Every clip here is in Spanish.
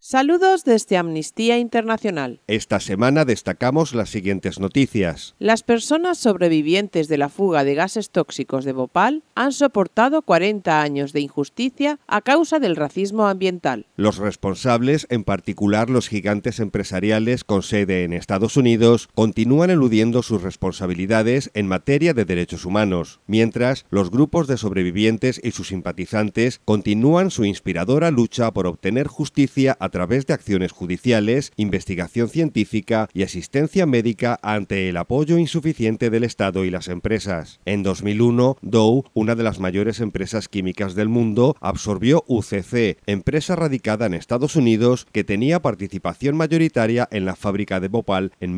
Saludos desde Amnistía Internacional. Esta semana destacamos las siguientes noticias. Las personas sobrevivientes de la fuga de gases tóxicos de Bhopal han soportado 40 años de injusticia a causa del racismo ambiental. Los responsables, en particular los gigantes empresariales con sede en Estados Unidos, continúan eludiendo sus responsabilidades en materia de derechos humanos, mientras los grupos de sobrevivientes y sus simpatizantes continúan su inspiradora lucha por obtener justicia a través de acciones judiciales, investigación científica y asistencia médica ante el apoyo insuficiente del Estado y las empresas. En 2001, Dow, una de las mayores empresas químicas del mundo, absorbió UCC, empresa radicada en Estados Unidos que tenía participación mayoritaria en la fábrica de Bhopal en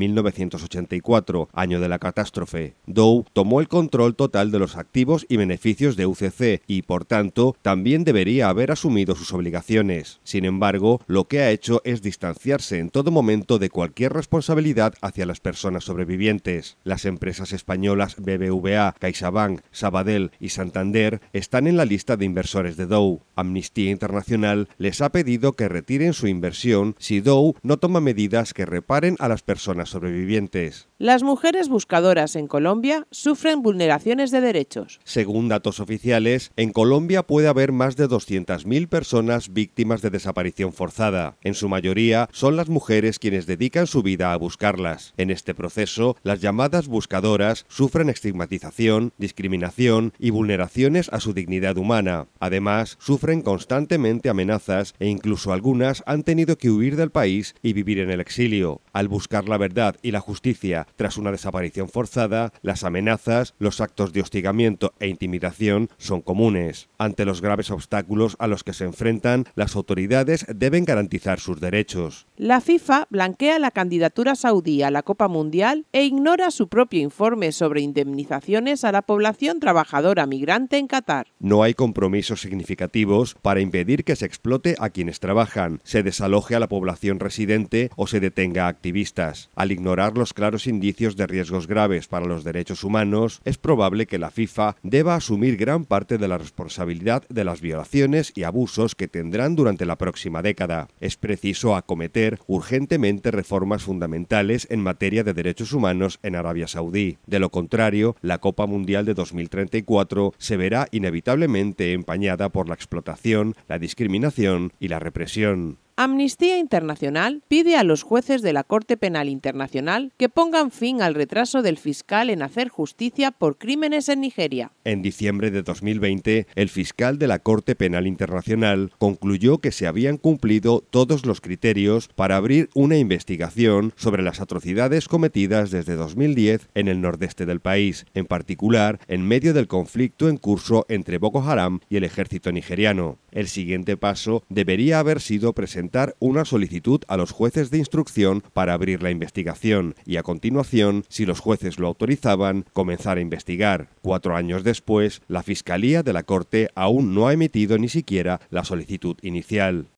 1984, año de la catástrofe. Dow tomó el control total de los activos y beneficios de UCC y, por tanto, también debería haber asumido sus obligaciones. Sin embargo, lo que ha hecho es distanciarse en todo momento de cualquier responsabilidad hacia las personas sobrevivientes. Las empresas españolas BBVA, CaixaBank, Sabadell y Santander están en la lista de inversores de Dow. Amnistía Internacional les ha pedido que retiren su inversión si Dow no toma medidas que reparen a las personas sobrevivientes. Las mujeres buscadoras en Colombia sufren vulneraciones de derechos. Según datos oficiales, en Colombia puede haber más de 200.000 personas víctimas de desaparición forzada. En su mayoría son las mujeres quienes dedican su vida a buscarlas. En este proceso, las llamadas buscadoras sufren estigmatización, discriminación y vulneraciones a su dignidad humana. Además, sufren constantemente amenazas e incluso algunas han tenido que huir del país y vivir en el exilio. Al buscar la verdad y la justicia tras una desaparición forzada, las amenazas, los actos de hostigamiento e intimidación son comunes. Ante los graves obstáculos a los que se enfrentan, las autoridades deben garantizar sus derechos. La FIFA blanquea la candidatura saudí a la Copa Mundial e ignora su propio informe sobre indemnizaciones a la población trabajadora migrante en Qatar. No hay compromisos significativos para impedir que se explote a quienes trabajan, se desaloje a la población residente o se detenga a activistas. Al ignorar los claros indicios de riesgos graves para los derechos humanos, es probable que la FIFA deba asumir gran parte de la responsabilidad de las violaciones y abusos que tendrán durante la próxima década. Es preciso acometer urgentemente reformas fundamentales en materia de derechos humanos en Arabia Saudí. De lo contrario, la Copa Mundial de 2034 se verá inevitablemente empañada por la explotación, la discriminación y la represión. Amnistía Internacional pide a los jueces de la Corte Penal Internacional que pongan fin al retraso del fiscal en hacer justicia por crímenes en Nigeria. En diciembre de 2020, el fiscal de la Corte Penal Internacional concluyó que se habían cumplido todos los criterios para abrir una investigación sobre las atrocidades cometidas desde 2010 en el nordeste del país, en particular en medio del conflicto en curso entre Boko Haram y el ejército nigeriano. El siguiente paso debería haber sido presentar una solicitud a los jueces de instrucción para abrir la investigación y, a continuación, si los jueces lo autorizaban, comenzar a investigar. 4 años después, la Fiscalía de la Corte aún no ha emitido ni siquiera la solicitud inicial.